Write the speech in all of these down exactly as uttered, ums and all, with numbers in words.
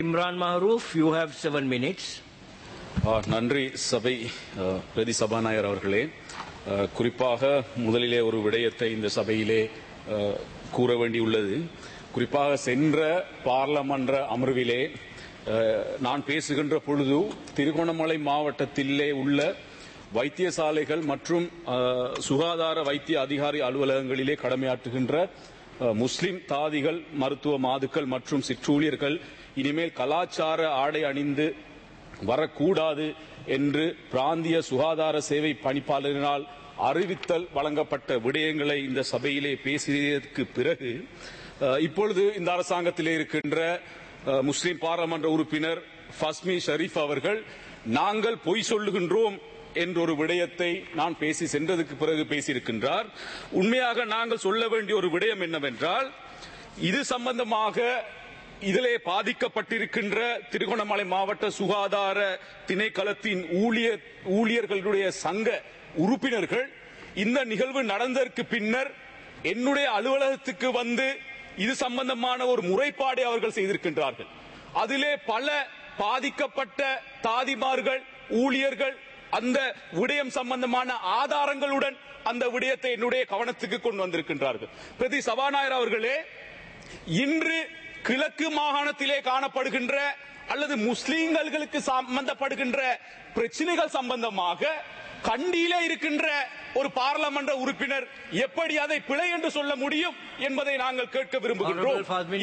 Imran Mahroof, you have seven minutes. நன்றி சபை பிரதி சபாநாயகர் அவர்களே. குறிப்பாக முதலிலே ஒரு விடயத்தை இந்த சபையிலே கூற வேண்டியுள்ளது. குறிப்பாக சென்ற பாராளுமன்ற அமர்விலே நான் பேசுகின்ற பொழுது திருகோணமலை மாவட்டத்திலே உள்ள வைத்தியசாலைகள் மற்றும் சுகாதார வைத்திய அதிகாரி அலுவலகங்களிலே கடமையாற்றுகின்ற முஸ்லிம் தாதிகள், மருத்துவ மாதுக்கள் மற்றும் சிற்றூழியர்கள் இனிமேல் கலாச்சார ஆடை அணிந்து வரக்கூடாது என்று பிராந்திய சுகாதார சேவை பணிப்பாளரினால் அறிவித்தல் வழங்கப்பட்ட விடயங்களை இந்த சபையிலே பேசியதற்கு பிறகு இப்பொழுது இந்த அரசாங்கத்திலே இருக்கின்ற முஸ்லிம் பாராளுமன்ற உறுப்பினர் ஃபஸ்மி ஷரீப் அவர்கள் நாங்கள் பொய் சொல்லுகின்றோம் என்ற ஒரு விடயத்தை நான் பேசி சென்றதுக்கு பிறகு பேசியிருக்கின்றார். உண்மையாக நாங்கள் சொல்ல வேண்டிய ஒரு விடயம் என்னவென்றால், இது சம்பந்தமாக இதிலே பாதிக்கப்பட்டிருக்கின்ற திருகோணமலை மாவட்ட சுகாதார திணைக்களத்தின் ஊழியர் ஊழியர்களுடைய சங்க உறுப்பினர்கள் இந்த நிகழ்வு நடந்ததற்கு பின்னர் என்னுடைய அலுவலகத்துக்கு வந்து இது சம்பந்தமான ஒரு முறைப்பாடை அவர்கள் செய்திருக்கின்றார்கள். அதிலே பல பாதிக்கப்பட்ட தாதிமார்கள், ஊழியர்கள் அந்த விடயம் சம்பந்தமான ஆதாரங்களுடன் அந்த விடயத்தை என்னுடைய கவனத்துக்கு கொண்டு வந்திருக்கின்றார்கள். பிரதி சபாநாயகர் அவர்களே, இன்று கிழக்கு மாகாணத்திலே காணப்படுகின்ற அல்லது முஸ்லிம்களுக்கு சம்பந்தப்படுகின்ற பிரச்சனைகள் சம்பந்தமாக கண்டியிலே இருக்கின்ற ஒரு பாராளுமன்ற உறுப்பினர் எப்படி அதை பிழை என்று சொல்ல முடியும் என்பதை நாங்கள் கேட்க விரும்புகின்றோம்.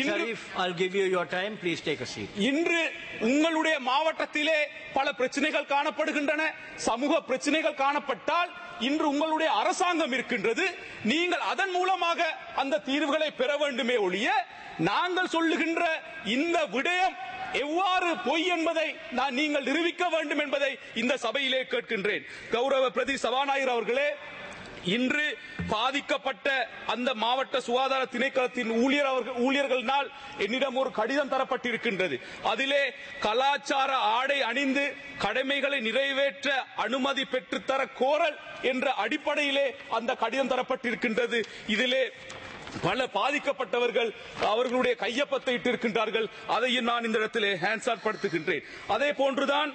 இன்று உங்களுடைய மாவட்டத்திலே பல பிரச்சனைகள் காணப்படுகின்றன, சமூக பிரச்சனைகள் காணப்பட்டால் இன்று உங்களுடைய அரசாங்கம் இருக்கின்றது. நீங்கள் அதன் மூலமாக அந்த தீர்வுகளை பெற வேண்டுமே ஒழிய நாங்கள் சொல்லுகின்ற இந்த விடயம் எவ்வாறு பொய் என்பதை நான் நீங்கள் நிரூபிக்க வேண்டும் என்பதை இந்த சபையிலே கேட்கின்றேன். கௌரவ பிரதி சபாநாயகர் அவர்களே, இன்று பாதிக்கப்பட்ட அந்த மாவட்ட சுகாதார திணைக்களத்தின் ஊழியர் ஊழியர்களினால் என்னிடம் ஒரு கடிதம் தரப்பட்டிருக்கின்றது. அதிலே கலாச்சார ஆடை அணிந்து கடமைகளை நிறைவேற்ற அனுமதி பெற்றுத்தர கோரல் என்ற அடிப்படையிலே அந்த கடிதம் தரப்பட்டிருக்கின்றது. இதிலே பல பாதிக்கப்பட்டவர்கள் அவர்களுடைய கையொப்பத்தை இட்டிருக்கின்றார்கள். அதையும் நான் இந்த இடத்திலே ஹேண்ட்ஸ் படுத்துகின்றேன். அதே போன்றுதான்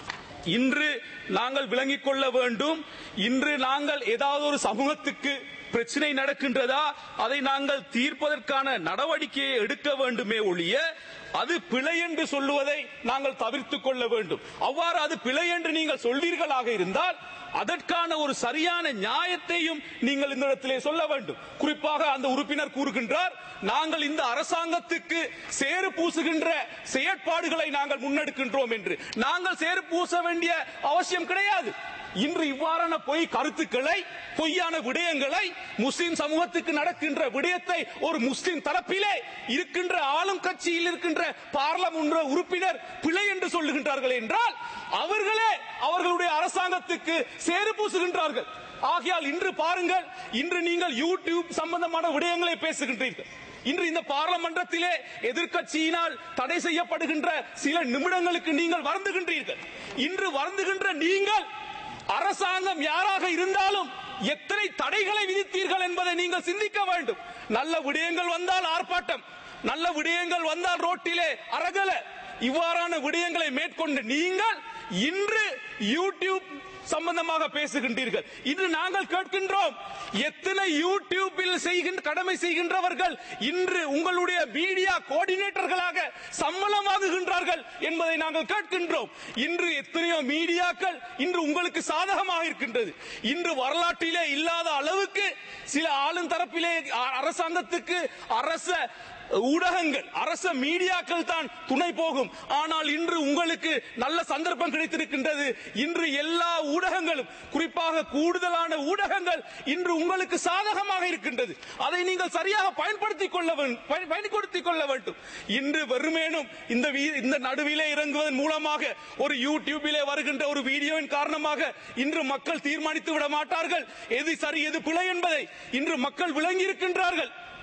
இன்று நாங்கள் விளங்கிக் கொள்ள வேண்டும். இன்று நாங்கள் ஏதாவது ஒரு சமூகத்துக்கு பிரச்சனை நடக்கின்றதா, அதை நாங்கள் தீர்ப்பதற்கான நடவடிக்கையை எடுக்க வேண்டுமே ஒழிய அது பிழை என்று சொல்லுவதை நாங்கள் தவிர்த்துக் கொள்ள வேண்டும். அவ்வாறு அது பிழை என்று நீங்கள் சொல்வீர்களாக இருந்தால் அதற்கான ஒரு சரியான நியாயத்தையும் நீங்கள் இந்த இடத்திலே சொல்ல வேண்டும். குறிப்பாக அந்த உறுப்பினர் கூறுகின்றார், நாங்கள் இந்த அரசாங்கத்துக்கு சேறு பூசுகின்ற செயற்பாடுகளை நாங்கள் முன்னெடுக்கின்றோம் என்று. நாங்கள் சேறு பூச வேண்டிய அவசியம் கிடையாது. இன்று இவ்வாறான பொய் கருத்துக்களை, பொய்யான விடயங்களை, முஸ்லிம் சமூகத்துக்கு நடக்கின்ற விடயத்தை ஒரு முஸ்லிம் தரப்பிலே இருக்கின்ற ஆளும் கட்சியில் இருக்கின்ற பாராளுமன்ற உறுப்பினர் பிழை என்று சொல்லுகின்றார்கள் என்றால் அவர்களே அவர்களுடைய அரசாங்கத்துக்கு சேறு பூசுகின்றார்கள். ஆகையால் இன்று பாருங்கள், இன்று நீங்கள் யூடியூப் சம்பந்தமான விடயங்களை பேசுகின்றீர்கள். இன்று இந்த பாராளுமன்றத்திலே எதிர்க்கட்சியினால் தடை செய்யப்படுகின்ற சில நிமிடங்களுக்கு நீங்கள் வருந்துகின்றீர்கள். இன்று வருந்துகின்ற நீங்கள் அரசாங்கம் யாராக இருந்தாலும் எத்தனை தடைகளை விதித்தீர்கள் என்பதை நீங்கள் சிந்திக்க வேண்டும். நல்ல விடயங்கள் வந்தால் ஆர்ப்பாட்டம், நல்ல விடயங்கள் வந்தால் ரோட்டிலே அரகல, இவ்வாறான விடயங்களை மேற்கொண்டு நீங்கள் இன்று யூடியூப் சம்பந்தமாக பேசுகின்றீர்கள். இன்று நாங்கள் கேட்கின்றோம், எத்தனை யூடியூபில் செய்கின்ற கடமை செய்கின்றவர்கள் இன்று உங்களுடைய மீடியா கோஆர்டினேட்டர்களாக சம்பளம் வாங்குகின்றார்கள் என்பதை நாங்கள் கேட்கின்றோம். இன்று எத்தனையோ மீடியாக்கள் இன்று உங்களுக்கு சாதகமாக இருக்கின்றது. இன்று வரலாற்றிலே இல்லாத அளவுக்கு சில ஆளும் தரப்பிலே அரசாங்கத்துக்கு அரச ஊடகங்கள், அரச மீடியாக்கள் தான் துணை போகும். ஆனால் இன்று உங்களுக்கு நல்ல சந்தர்ப்பம் கிடைத்திருக்கின்றது. இன்று எல்லா ஊடகங்களும், குறிப்பாக கூடுதலான ஊடகங்கள் இன்று உங்களுக்கு சாதகமாக இருக்கின்றது. அதை நீங்கள் சரியாக பயன்படுத்திக் கொள்ள பயன்படுத்திக் கொள்ள வேண்டும். இன்று வெறுமேனும் இந்த இந்த நடுவிலே இறங்குவதன் மூலமாக ஒரு யூடியூபிலே வருகின்ற ஒரு வீடியோவின் காரணமாக இன்று மக்கள் தீர்மானித்து விட மாட்டார்கள் எது சரி எது பிழை என்பதை. இன்று மக்கள் விளங்கி இருக்கின்றார்கள்.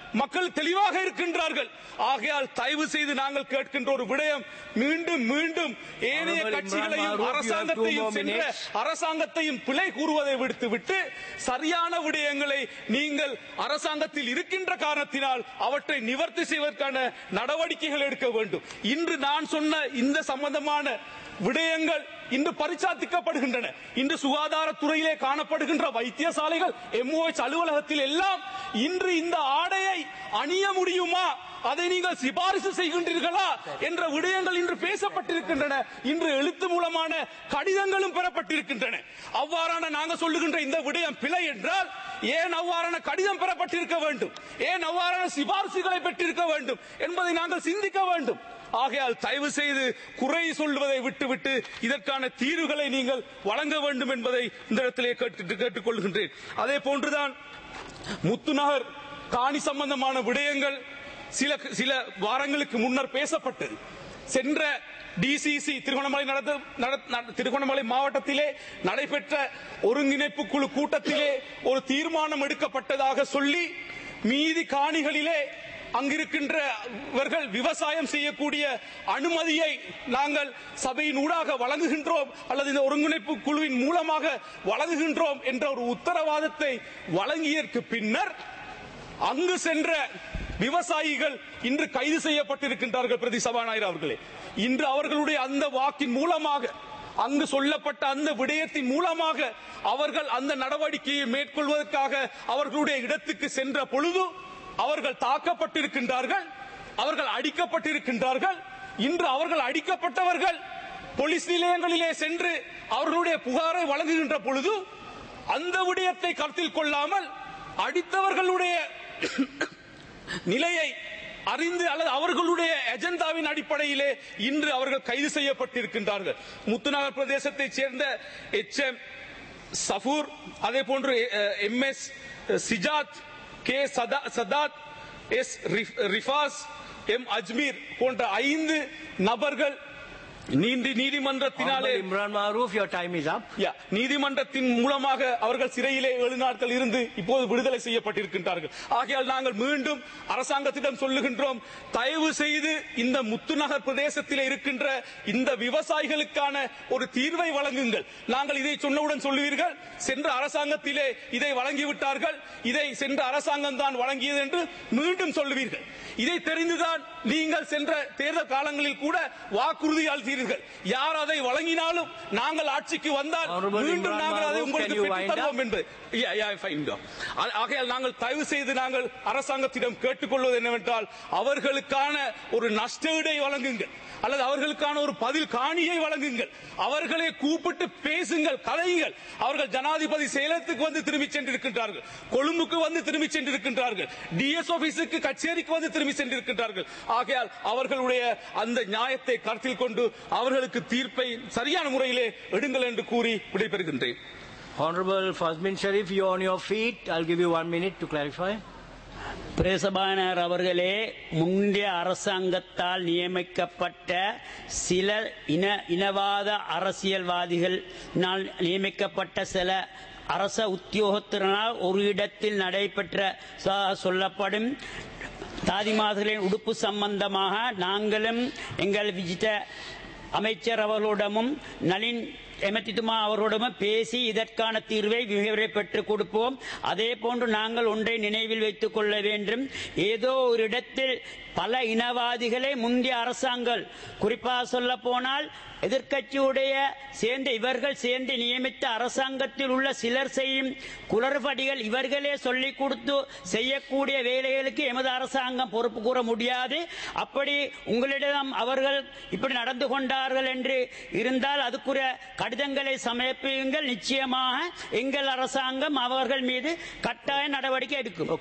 மக்கள் தெளிவாக இருக்கின்றார்கள். ஆகையால் தயவு செய்து நாங்கள் கேட்கின்ற ஒரு விடயம், மீண்டும் மீண்டும் ஏனைய கட்சிகளையும் அரசாங்கத்தையும் சென்ற அரசாங்கத்தையும் பிழை கூறுவதை விடுத்துவிட்டு சரியான விடயங்களை நீங்கள் அரசாங்கத்தில் இருக்கின்ற காரணத்தினால் அவற்றை நிவர்த்தி செய்வதற்கான நடவடிக்கைகள் எடுக்க வேண்டும். இன்று நான் சொன்ன இந்த சம்பந்தமான விடயங்கள் இன்று பரிசாத்திக்கப்படுகின்றன. இன்று சுகாதாரத்துறையிலே காணப்படுகின்ற வைத்தியசாலைகள், எம்ஓஎச் அலுவலகத்தில் எல்லாம் இன்று இந்த ஆடையை அணிய முடியுமா, அதை நீங்கள் சிபாரிசு செய்கின்றீர்களா என்ற விடயங்கள் இன்று பேசப்பட்டிருக்கின்றன. இன்று எழுத்து மூலமான கடிதங்களும் பெறப்பட்டிருக்கின்றன. அவ்வாறான நாங்கள் சொல்லுகின்ற இந்த விடயம் பிழை என்றால் ஏன் அவ்வாறான கடிதம் பெறப்பட்டிருக்க வேண்டும், ஏன் அவ்வாறான சிபாரிசுகளை பெற்றிருக்க வேண்டும் என்பதை நாங்கள் சிந்திக்க வேண்டும். ஆகையால் தயவு செய்து குறை சொல்வதை விட்டுவிட்டு இதற்கான தீர்வுகளை நீங்கள் வழங்க வேண்டும் என்பதை இந்த இடத்திலே கேட்டுக் கொள்கின்றேன். அதே போன்றுதான் முத்துநகர் காணி சம்பந்தமான விடயங்கள் சில சில வாரங்களுக்கு முன்னர் பேசப்பட்டது. சென்ற டிசிசி திருகோணமலை திருகோணமலை மாவட்டத்திலே நடைபெற்ற ஒருங்கிணைப்பு குழு கூட்டத்திலே ஒரு தீர்மானம் எடுக்கப்பட்டதாக சொல்லி மீதி காணிகளிலே அங்கிருக்கின்றவர்கள் விவசாயம் செய்யக்கூடிய அனுமதியை நாங்கள் சபையின் ஊடாக வழங்குகின்றோம் அல்லது இந்த ஒருங்கிணைப்பு குழுவின் மூலமாக வழங்குகின்றோம் என்ற ஒரு உத்தரவாதத்தை வழங்கியதற்கு பின்னர் அங்கு சென்ற விவசாயிகள் இன்று கைது செய்யப்பட்டிருக்கின்றார்கள். பிரதி சபாநாயகர் அவர்களே, இன்று அவர்களுடைய அந்த வாக்கின் மூலமாக, அங்கு சொல்லப்பட்ட அந்த விடயத்தின் மூலமாக அவர்கள் அந்த நடவடிக்கையை மேற்கொள்வதற்காக அவர்களுடைய இடத்துக்கு சென்ற பொழுது அவர்கள் தாக்கப்பட்டிருக்கின்றார்கள், அவர்கள் அடிக்கப்பட்டிருக்கின்றார்கள். இன்று அவர்கள் அடிக்கப்பட்டவர்கள் போலீஸ் நிலையங்களிலே சென்று அவர்களுடைய புகாரை வழங்குகின்ற பொழுது அந்த விடயத்தை கருத்தில் கொள்ளாமல் அடித்தவர்களுடைய நிலையை அறிந்து அல்லது அவர்களுடைய எஜெண்டாவின் அடிப்படையிலே இன்று அவர்கள் கைது செய்யப்பட்டிருக்கின்றார்கள். முத்துநகர் பிரதேசத்தை சேர்ந்த எச் எம் சஃபூர், அதே போன்று M S Sijath, K Sadath, S Rifas, M Ajmeer போன்ற ஐந்து நபர்கள் நீதிமன்றத்தினாலே Imran மாரூஃப், your time is up. நீதிமன்றத்தின் மூலமாக அவர்கள் சிறையிலே ஏழு நாட்கள் இருந்து இப்போது விடுதலை செய்யப்பட்டிருக்கின்றார்கள். ஆகையால் நாங்கள் மீண்டும் அரசாங்கத்திடம் சொல்லுகின்றோம், தயவு செய்து இந்த முத்துநகர் பிரதேசத்திலே இருக்கின்ற இந்த விவசாயிகளுக்கான ஒரு தீர்வை வழங்குங்கள். நாங்கள் இதை சொன்னவுடன் சொல்லுவீர்கள், சென்ற அரசாங்கத்திலே இதை வழங்கிவிட்டார்கள், இதை சென்ற அரசாங்கம் தான் வழங்கியது என்று மீண்டும் சொல்லுவீர்கள். இதை தெரிந்துதான் நீங்கள் சென்ற தேர்தல் காலங்களில் கூட வாக்குறுதி அளித்தீர்கள். யார் அதை வழங்கினாலும் நாங்கள் ஆட்சிக்கு வந்தால் மீண்டும் நாங்கள் அதை உங்களுக்கு பெற்றுத் தருவோம் என்பது. ஆகையால் நாங்கள் தயவு செய்து நாங்கள் அரசாங்கத்திடம் கேட்டுக்கொள்வது என்னவென்றால், அவர்களுக்கான ஒரு நஷ்டஈடை வழங்குங்கள் அல்லது அவர்களுக்கான ஒரு பதில் காணியை வழங்குங்கள். அவர்களை கூப்பிட்டு பேசுங்கள், கலையுங்கள். அவர்கள் ஜனாதிபதி செயலகத்துக்கு வந்து திரும்பி சென்றிருக்கின்றார்கள், கொழும்புக்கு வந்து திரும்பி சென்றிருக்கின்றார்கள், டிஎஸ் ஆபீஸுக்கு கச்சேரிக்கு வந்து திரும்பி சென்றிருக்கின்றார்கள். ஆகையால் அவர்களுடைய அந்த நியாயத்தை கருத்தில் கொண்டு அவர்களுக்கு தீர்ப்பை சரியான முறையிலே எடுங்கள் என்று கூறி விடைபெறுகின்றேன். Honorable Fazmin Sharif, you on your feet. I'll give you one minute to clarify. பிரேசபாயனர் அவர்களே, முந்தைய அரசாங்கத்தால் நியமிக்கப்பட்ட சில இன இனவாத அரசியல்வாதிகளால் நியமிக்கப்பட்ட சில அரச உத்தியோகத்தினால் ஒரு இடத்தில் நடைபெற்ற சொல்லப்படும் தாதிமார்களின் உடுப்பு சம்பந்தமாக நாங்களும் எங்கள் விஜித அமைச்சர் அவர்களுடனும் நளின் எமதித்துமா அவர்களுடன் பேசி இதற்கான தீர்வை விரைவில் பெற்றுக் கொடுப்போம். அதே போன்று நாங்கள் ஒன்றை நினைவில் வைத்துக் கொள்ள வேண்டும், ஏதோ ஒரு இடத்தில் பல இனவாதிகளை முந்தைய அரசாங்கம், குறிப்பாக சொல்ல போனால் எதிர்கட்சியுடைய சேர்ந்து இவர்கள் சேர்ந்து நியமித்த அரசாங்கத்தில் உள்ள சிலர் செய்யும் குளறுபடிகள் இவர்களே சொல்லிக் கொடுத்து செய்யக்கூடிய வேலைகளுக்கு எமது அரசாங்கம் பொறுப்பு கூற முடியாது. அப்படி உங்களிடம் அவர்கள் இப்படி நடந்து கொண்டார்கள் என்று இருந்தால் அதுக்குரிய கடிதங்களை சமர்ப்பியுங்கள். நிச்சயமாக எங்கள் அரசாங்கம் அவர்கள் மீது கட்டாய நடவடிக்கை எடுக்கும்.